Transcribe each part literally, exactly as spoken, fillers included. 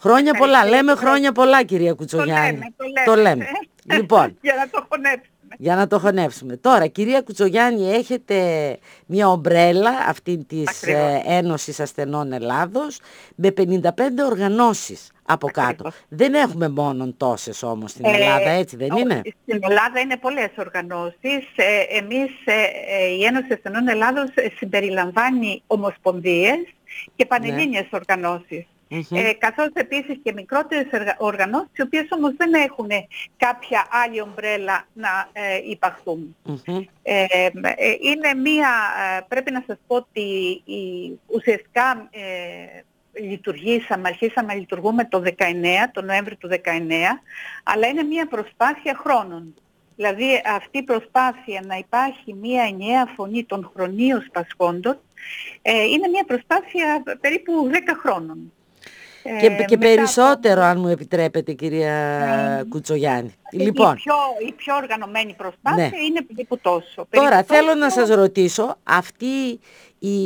Χρόνια πολλά. Λέμε χρόνια πολλά, κυρία Κουτσογιάννη. Το λέμε, το λέμε. Λοιπόν, για να το χωνέψουμε. Για να το χωνεύσουμε. Τώρα, κυρία Κουτσογιάννη, έχετε μια ομπρέλα αυτή της Ακριβώς. Ένωσης Ασθενών Ελλάδος με πενήντα πέντε οργανώσεις από κάτω. Ακριβώς. Δεν έχουμε μόνον τόσες όμως στην Ελλάδα, ε, έτσι δεν ό, είναι? Στην Ελλάδα είναι πολλές οργανώσεις. Ε, εμείς, ε, η Ένωση Ασθενών Ελλάδος συμπεριλαμβάνει ομοσπονδίες και πανελλήνιες ναι. οργανώσεις. Mm-hmm. Ε, καθώς επίσης και μικρότερες οργανώσεις, οι οποίες όμως δεν έχουν κάποια άλλη ομπρέλα να ε, υπαχθούν. Mm-hmm. Ε, ε, είναι μία, πρέπει να σας πω ότι η, ουσιαστικά ε, λειτουργήσαμε, αρχίσαμε να λειτουργούμε το δεκαεννέα, το Νοέμβριο του δεκαεννέα, αλλά είναι μία προσπάθεια χρόνων. Δηλαδή αυτή η προσπάθεια να υπάρχει μία ενιαία φωνή των χρονίως πασχόντων ε, είναι μία προσπάθεια περίπου δέκα χρόνων. Και, ε, και περισσότερο, από... αν μου επιτρέπετε, κυρία ε, Κουτσογιάννη. Λοιπόν, η, πιο, η πιο οργανωμένη προσπάθεια ναι. είναι περίπου τόσο. Τώρα περίπου θέλω τόσο... να σας ρωτήσω, αυτή η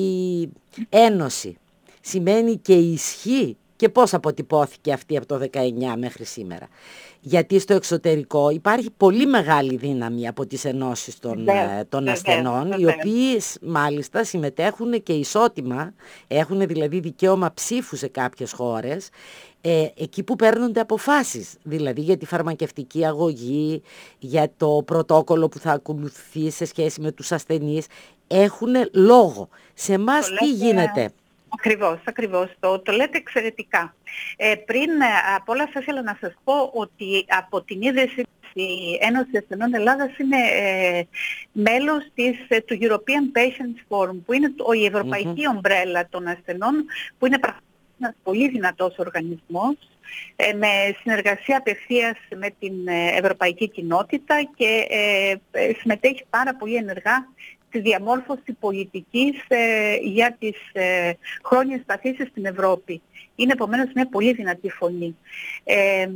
ένωση σημαίνει και ισχύ και πώς αποτυπώθηκε αυτή από το δεκαεννέα μέχρι σήμερα? Γιατί στο εξωτερικό υπάρχει πολύ μεγάλη δύναμη από τις ενώσεις των, yeah, των yeah, ασθενών, yeah, οι οποίες μάλιστα συμμετέχουν και ισότιμα, έχουν δηλαδή δικαίωμα ψήφου σε κάποιες χώρες, ε, εκεί που παίρνονται αποφάσεις, δηλαδή για τη φαρμακευτική αγωγή, για το πρωτόκολλο που θα ακολουθεί σε σχέση με τους ασθενείς, έχουν λόγο. Σε εμάς τι λέτε... γίνεται? Ακριβώς, ακριβώς. Το, το λέτε εξαιρετικά. Ε, πριν από όλα θα ήθελα να σας πω ότι από την ίδρυση η Ένωση Ασθενών Ελλάδας είναι ε, μέλος της, ε, του European Patients Forum, που είναι το, η ευρωπαϊκή mm-hmm. ομπρέλα των ασθενών, που είναι ένας πολύ δυνατός οργανισμός, ε, με συνεργασία απευθείας με την ευρωπαϊκή κοινότητα και ε, ε, συμμετέχει πάρα πολύ ενεργά στη διαμόρφωση πολιτικής ε, για τις ε, χρόνιες παθήσεις στην Ευρώπη. Είναι επομένως μια πολύ δυνατή φωνή. Ε,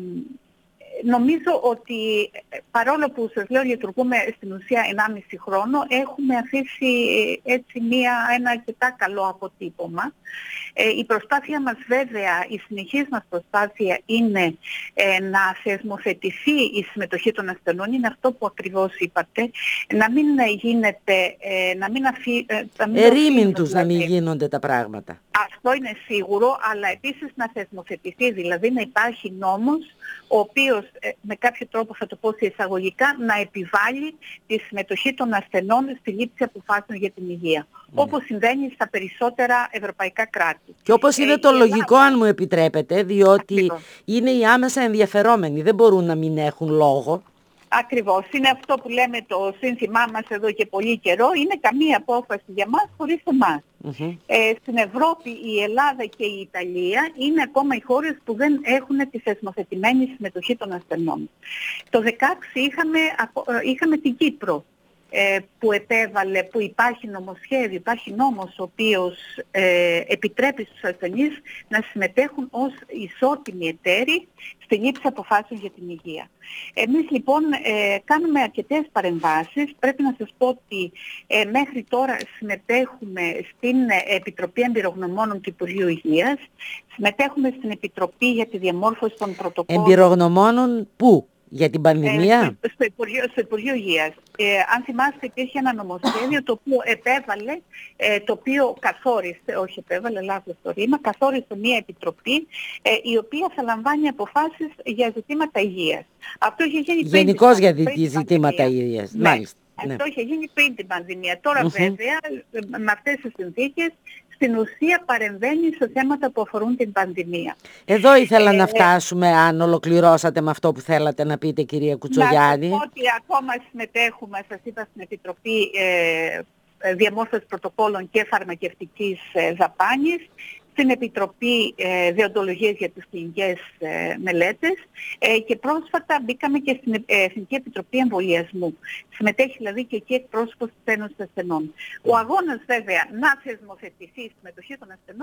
νομίζω ότι παρόλο που σας λέω λειτουργούμε στην ουσία ενάμιση χρόνο, έχουμε αφήσει έτσι μια, ένα αρκετά καλό αποτύπωμα. Ε, η προσπάθεια μας βέβαια, η συνεχής μας προσπάθεια είναι ε, να θεσμοθετηθεί η συμμετοχή των ασθενών, είναι αυτό που ακριβώς είπατε, να μην γίνεται, ε, να μην αφή... ερήμην τους να μην γίνονται τα πράγματα. Αυτό είναι σίγουρο, αλλά επίσης να θεσμοθετηθεί, δηλαδή να υπάρχει νόμος ο οποίος ε, με κάποιο τρόπο, θα το πω σε εισαγωγικά, να επιβάλλει τη συμμετοχή των ασθενών στη λήψη αποφάσεων για την υγεία. Mm. Όπως συμβαίνει στα περισσότερα ευρωπαϊκά κράτη. Και όπως είναι ε, το λογικό, Ελλάδα... αν μου επιτρέπετε, διότι Ακριβώς. είναι οι άμεσα ενδιαφερόμενοι, δεν μπορούν να μην έχουν λόγο. Ακριβώς. Είναι αυτό που λέμε το σύνθημά μας εδώ και πολύ καιρό. Είναι καμία απόφαση για μας χωρίς εμάς. Mm-hmm. Ε, στην Ευρώπη η Ελλάδα και η Ιταλία είναι ακόμα οι χώρες που δεν έχουν τη θεσμοθετημένη συμμετοχή των ασθενών. Το δύο χιλιάδες δεκαέξι είχαμε, είχαμε την Κύπρο ε, που επέβαλε, που υπάρχει νομοσχέδιο, υπάρχει νόμος ο οποίος ε, επιτρέπει στους ασθενείς να συμμετέχουν ως ισότιμοι εταίροι στη λήψη αποφάσεων για την υγεία. Εμείς λοιπόν ε, κάνουμε αρκετές παρεμβάσεις. Πρέπει να σας πω ότι ε, μέχρι τώρα συμμετέχουμε στην Επιτροπή Εμπειρογνωμόνων του Υπουργείου Υγείας, συμμετέχουμε στην Επιτροπή για τη διαμόρφωση των πρωτοκόλλων. Εμπειρογνωμόνων πού? Για την πανδημία? Ε, στο, Υπουργείο, στο Υπουργείο Υγείας. Ε, αν θυμάστε, υπήρχε ένα νομοσχέδιο το οποίο επέβαλε, ε, το οποίο καθόρισε, όχι επέβαλε, λάθος το ρήμα, καθόρισε μια επιτροπή ε, η οποία θα λαμβάνει αποφάσεις για ζητήματα υγείας. Αυτό είχε γίνει πριν Γενικώς για πριν την ζητήματα υγείας. Ναι. Μάλιστα. Αυτό ναι. είχε γίνει πριν την πανδημία. Τώρα mm-hmm. βέβαια, με αυτές τις συνθήκες, στην ουσία παρεμβαίνει σε θέματα που αφορούν την πανδημία. Εδώ ήθελα ε, να φτάσουμε, αν ολοκληρώσατε με αυτό που θέλατε να πείτε, κυρία Κουτσογιάννη. Να σας πω ότι ακόμα συμμετέχουμε, σας είπα, στην Επιτροπή ε, Διαμόρφωσης Πρωτοκόλλων και Φαρμακευτικής ε, Δαπάνης, στην Επιτροπή ε, Δεοντολογίας για τις Κλινικές ε, Μελέτες ε, και πρόσφατα μπήκαμε και στην ε, Εθνική Επιτροπή Εμβολιασμού. Συμμετέχει δηλαδή και εκεί εκπρόσωπος της Ένωσης Ασθενών. Ο αγώνας βέβαια να θεσμοθετηθεί η συμμετοχή των ασθενών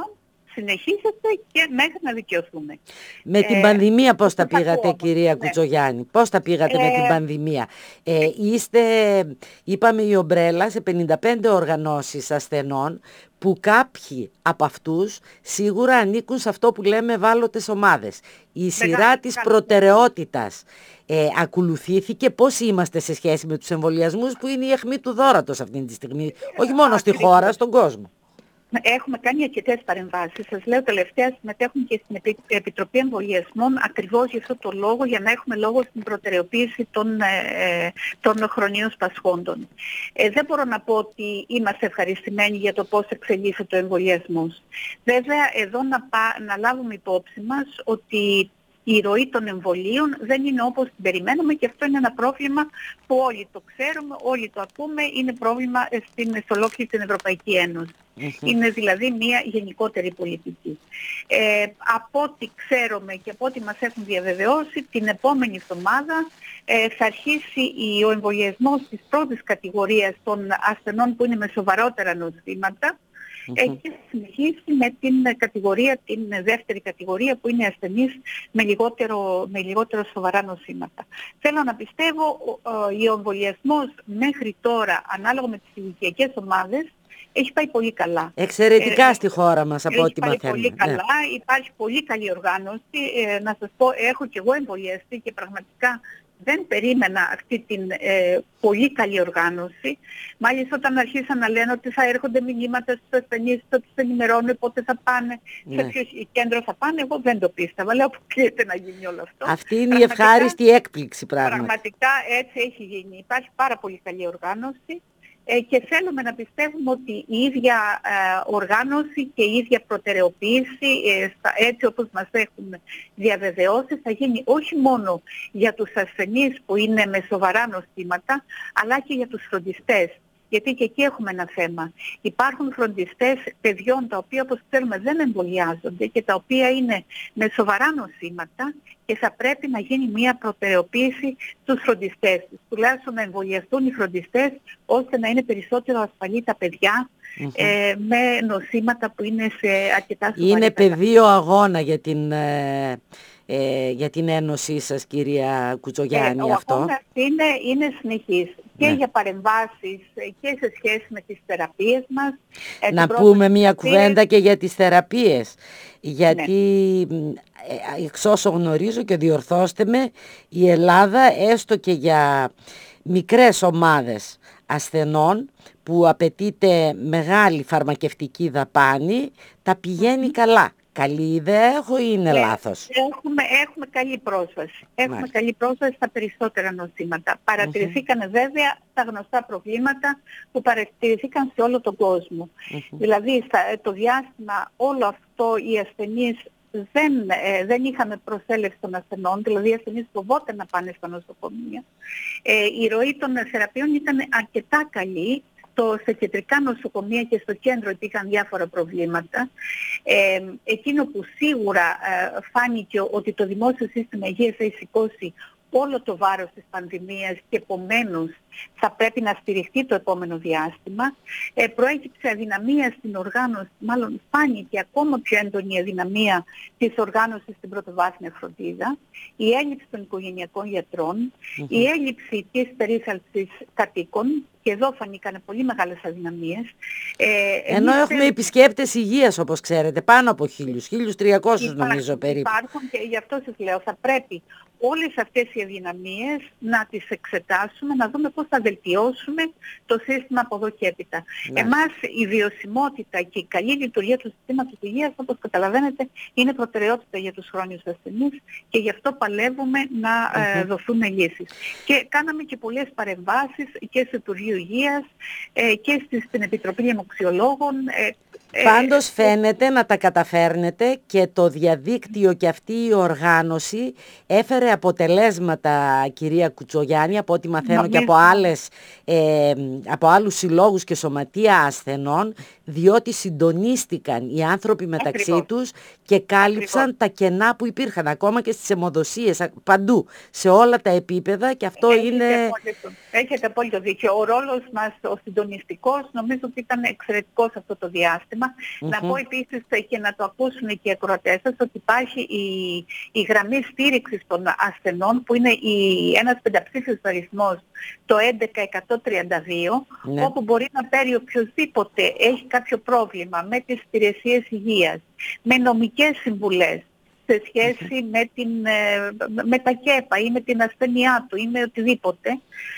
συνεχίσετε και μέχρι να δικαιωθούμε. Με την ε, πανδημία πώς τα πήγατε, όμως, κυρία ναι. Κουτσογιάννη, πώς τα πήγατε ε, με την πανδημία? Ε, είστε, είπαμε, η ομπρέλα σε πενήντα πέντε οργανώσεις ασθενών, που κάποιοι από αυτούς σίγουρα ανήκουν σε αυτό που λέμε ευάλωτες ομάδες. Η σειρά μεγάλη, της μεγάλη, προτεραιότητας ε, ακολουθήθηκε. Πώς είμαστε σε σχέση με τους εμβολιασμούς, που είναι η αιχμή του δώρατος αυτή τη στιγμή, όχι μόνο στη χώρα, στον κόσμο? Έχουμε κάνει αρκετές παρεμβάσεις. Σας λέω, τελευταία συμμετέχουμε και στην Επιτροπή Εμβολιασμών ακριβώς για αυτό το λόγο, για να έχουμε λόγο στην προτεραιοποίηση των, ε, των χρονίων πασχόντων. Ε, δεν μπορώ να πω ότι είμαστε ευχαριστημένοι για το πώς εξελίσσεται ο εμβολιασμός. Βέβαια, εδώ να, πά, να λάβουμε υπόψη μας ότι η ροή των εμβολίων δεν είναι όπως την περιμένουμε, και αυτό είναι ένα πρόβλημα που όλοι το ξέρουμε, όλοι το ακούμε, είναι πρόβλημα στην, σε ολόκληρη την Ευρωπαϊκή Ένωση. Mm-hmm. Είναι δηλαδή μια γενικότερη πολιτική. Ε, από ό,τι ξέρουμε και από ό,τι μας έχουν διαβεβαιώσει, την επόμενη εβδομάδα ε, θα αρχίσει η, ο εμβολιασμός της πρώτης κατηγορίας των ασθενών που είναι με σοβαρότερα νοσήματα. Mm-hmm. Έχει συνεχίσει με την κατηγορία, την δεύτερη κατηγορία, που είναι ασθενείς με λιγότερο, με λιγότερο σοβαρά νοσήματα. Θέλω να πιστεύω ο, ο εμβολιασμός μέχρι τώρα, ανάλογα με τις ηλικιακές ομάδες, έχει πάει πολύ καλά. Εξαιρετικά ε, στη χώρα μας, από ό,τι μαθαίνουμε. Έχει πάει πολύ καλά, ναι. Υπάρχει πολύ καλή οργάνωση. Ε, να σας πω, έχω και εγώ εμβολιαστεί και πραγματικά δεν περίμενα αυτή την ε, πολύ καλή οργάνωση. Μάλιστα, όταν αρχίσαν να λένε ότι θα έρχονται μηνύματα στους ασθενείς, ότι τους ενημερώνουν πότε θα πάνε, ναι. σε ποιο κέντρο θα πάνε, εγώ δεν το πίστευα. Λέω, αποκλείεται να γίνει όλο αυτό. Αυτή είναι η ευχάριστη έκπληξη, πράγματι. Πραγματικά έτσι έχει γίνει. Υπάρχει πάρα πολύ καλή οργάνωση. Ε, και θέλουμε να πιστεύουμε ότι η ίδια ε, οργάνωση και η ίδια προτεραιοποίηση, ε, στα, έτσι όπως μας έχουν διαβεβαιώσει, θα γίνει όχι μόνο για τους ασθενείς που είναι με σοβαρά νοσήματα, αλλά και για τους φροντιστές. Γιατί και εκεί έχουμε ένα θέμα. Υπάρχουν φροντιστές παιδιών τα οποία, όπως ξέρουμε, δεν εμβολιάζονται και τα οποία είναι με σοβαρά νοσήματα, και θα πρέπει να γίνει μια προτεραιοποίηση στους φροντιστές. Τουλάχιστον να εμβολιαστούν οι φροντιστές, ώστε να είναι περισσότερο ασφαλή τα παιδιά mm-hmm. ε, με νοσήματα που είναι σε αρκετά σοβαρή. Είναι πεδίο αγώνα για την... Ε... Ε, για την ένωσή σας, κυρία Κουτσογιάννη, ε, αυτό. Ο αγώνας είναι, είναι συνεχής και ναι. για παρεμβάσεις και σε σχέση με τις θεραπείες μας. Ε, να πούμε μία κουβέντα και για τις θεραπείες. Γιατί ναι. εξ όσο γνωρίζω, και διορθώστε με, η Ελλάδα, έστω και για μικρές ομάδες ασθενών που απαιτείται μεγάλη φαρμακευτική δαπάνη, τα πηγαίνει mm-hmm. καλά. Καλή ιδέα έχω ή είναι ε, λάθος? Έχουμε, έχουμε καλή πρόσβαση. Έχουμε Μάλιστα. καλή πρόσβαση στα περισσότερα νοσήματα. Παρατηρηθήκαν mm-hmm. βέβαια τα γνωστά προβλήματα που παρατηρηθήκαν σε όλο τον κόσμο. Mm-hmm. Δηλαδή στα, το διάστημα όλο αυτό οι ασθενείς δεν, ε, δεν είχαμε προσέλευση των ασθενών, δηλαδή οι ασθενείς φοβόταν να πάνε στα νοσοκομεία. Ε, η ροή των θεραπείων ήταν αρκετά καλή. Σε κεντρικά νοσοκομεία και στο κέντρο υπήρχαν διάφορα προβλήματα. Ε, εκείνο που σίγουρα ε, φάνηκε ότι το δημόσιο σύστημα υγείας έχει σηκώσει όλο το βάρος της πανδημίας και επομένως θα πρέπει να στηριχτεί το επόμενο διάστημα. Ε, προέκυψε αδυναμία στην οργάνωση, μάλλον φάνηκε ακόμα πιο έντονη η αδυναμία της οργάνωσης στην πρωτοβάθμια φροντίδα, η έλλειψη των οικογενειακών γιατρών, mm-hmm. η έλλειψη της περίθαλψης κατοίκων, και εδώ φανήκαν πολύ μεγάλες αδυναμίες. Ε, Ενώ έχουμε θέλ... επισκέπτες υγείας, όπως ξέρετε, πάνω από χίλιους, χίλιους τριακόσιους νομίζω περίπου. Υπάρχουν, και γι' αυτό σας λέω, θα πρέπει όλες αυτές οι αδυναμίες να τις εξετάσουμε, να δούμε πώς θα βελτιώσουμε το σύστημα από εδώ και έπειτα. Ναι. Εμάς η βιωσιμότητα και η καλή λειτουργία του συστήματος υγείας, όπως καταλαβαίνετε, είναι προτεραιότητα για τους χρόνιους ασθενείς, και γι' αυτό παλεύουμε να mm-hmm. ε, δοθούν λύσεις. Και κάναμε και πολλές παρεμβάσεις και στο Υπουργείο Υγείας ε, και στην Επιτροπή Αιμοξιολόγων. Ε, Πάντως φαίνεται να τα καταφέρνετε, και το διαδίκτυο και αυτή η οργάνωση έφερε αποτελέσματα, κυρία Κουτσογιάννη, από ό,τι μαθαίνω Νομίζω. και από, άλλες, ε, από άλλους συλλόγους και σωματεία ασθενών, διότι συντονίστηκαν οι άνθρωποι μεταξύ Ακριβώς. τους και κάλυψαν Ακριβώς. τα κενά που υπήρχαν, ακόμα και στις αιμοδοσίες, παντού, σε όλα τα επίπεδα, και αυτό Έχετε είναι... Απόλυτο. Έχετε απόλυτο δίκιο. Ο ρόλος μας, ο συντονιστικός, νομίζω ότι ήταν εξαιρετικός αυτό το διάστημα. πρόβλημα. Mm-hmm. Να πω επίσης και να το ακούσουν και οι ακροατές σας ότι υπάρχει η, η γραμμή στήριξης των ασθενών που είναι η, ένας πενταψήφιος αριθμός, το έντεκα εκατόν τριάντα δύο, ναι. όπου μπορεί να πάρει οποιοδήποτε έχει κάποιο πρόβλημα με τις υπηρεσίες υγείας, με νομικές συμβουλές, σε σχέση με, την, με τα ΚΕΠΑ ή με την ασθένειά του ή με οτιδήποτε.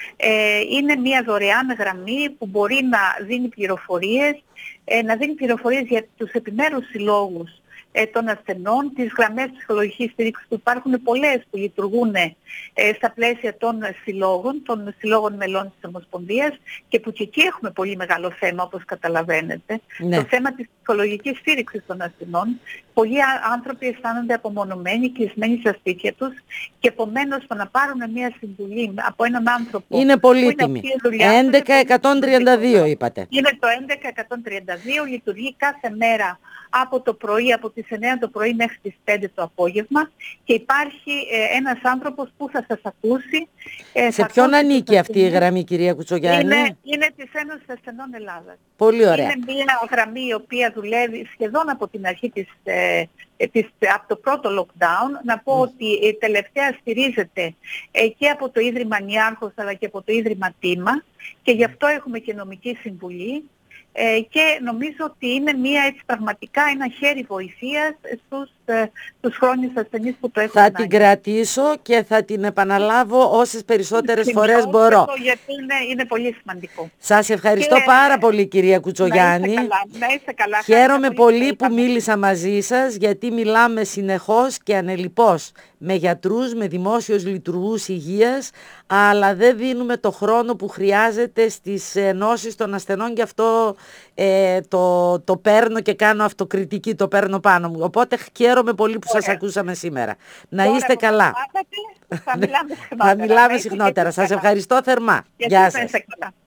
Ε, είναι μια δωρεάν γραμμή που μπορεί να δίνει πληροφορίες, ε, να δίνει πληροφορίες για τους επιμέρους συλλόγους ε, των ασθενών, τις γραμμές ψυχολογικής στήριξης που υπάρχουν πολλές που λειτουργούν ε, στα πλαίσια των συλλόγων, των συλλόγων μελών της Ομοσπονδίας και που και εκεί έχουμε πολύ μεγάλο θέμα όπως καταλαβαίνετε. Ναι. Το θέμα της ψυχολογικής στήριξης των ασθενών. Πολλοί άνθρωποι αισθάνονται απομονωμένοι, κλεισμένοι στα σπίτια τους και επομένως το να πάρουν μια συμβουλή από έναν άνθρωπο... Είναι πολύτιμη. έντεκα εκατόν τριάντα δύο είπατε. Είναι το έντεκα εκατόν τριάντα δύο, λειτουργεί κάθε μέρα από το πρωί, από τις εννιά το πρωί μέχρι τις πέντε το απόγευμα και υπάρχει ε, ένας άνθρωπος που θα σας ακούσει. Ε, Σε ποιον ανήκει αυτή η γραμμή, κυρία Κουτσογιάννη? Είναι, είναι της Ένωσης Ασθενών Ελλάδας. Πολύ ωραία. Είναι μια γραμμή η οποία δουλεύει σχεδόν από την αρχή της, ε, της, από το πρώτο lockdown. Να πω mm. ότι η τελευταία στηρίζεται ε, και από το Ίδρυμα Νιάρχος αλλά και από το Ίδρυμα Τίμα και γι' αυτό έχουμε και νομική συμβουλή. Ε, και νομίζω ότι είναι μια έτσι πραγματικά ένα χέρι βοηθείας στους, ε, στους χρόνιους ασθενείς που το έχουν Θα ανάγκη. την κρατήσω και θα την επαναλάβω όσες περισσότερες Σημειώ, φορές μπορώ. Γιατί είναι, είναι πολύ σημαντικό. Σας ευχαριστώ και, πάρα πολύ κυρία Κουτσογιάννη. Να είστε καλά. Να είστε καλά. Χαίρομαι πολύ, πολύ που μίλησα μαζί σας γιατί μιλάμε συνεχώς και ανελιπώς με γιατρούς, με δημόσιους λειτουργούς υγείας, αλλά δεν δίνουμε το χρόνο που χρειάζεται στις ενώσεις των ασθενών και αυτό ε, το, το παίρνω και κάνω αυτοκριτική, το παίρνω πάνω μου. Οπότε χαίρομαι πολύ που Ωραία. σας ακούσαμε σήμερα. Να Τώρα είστε καλά. Θα μιλάμε συχνότερα. Θα μιλάμε συχνότερα. Σας ευχαριστώ θερμά. Γεια σας.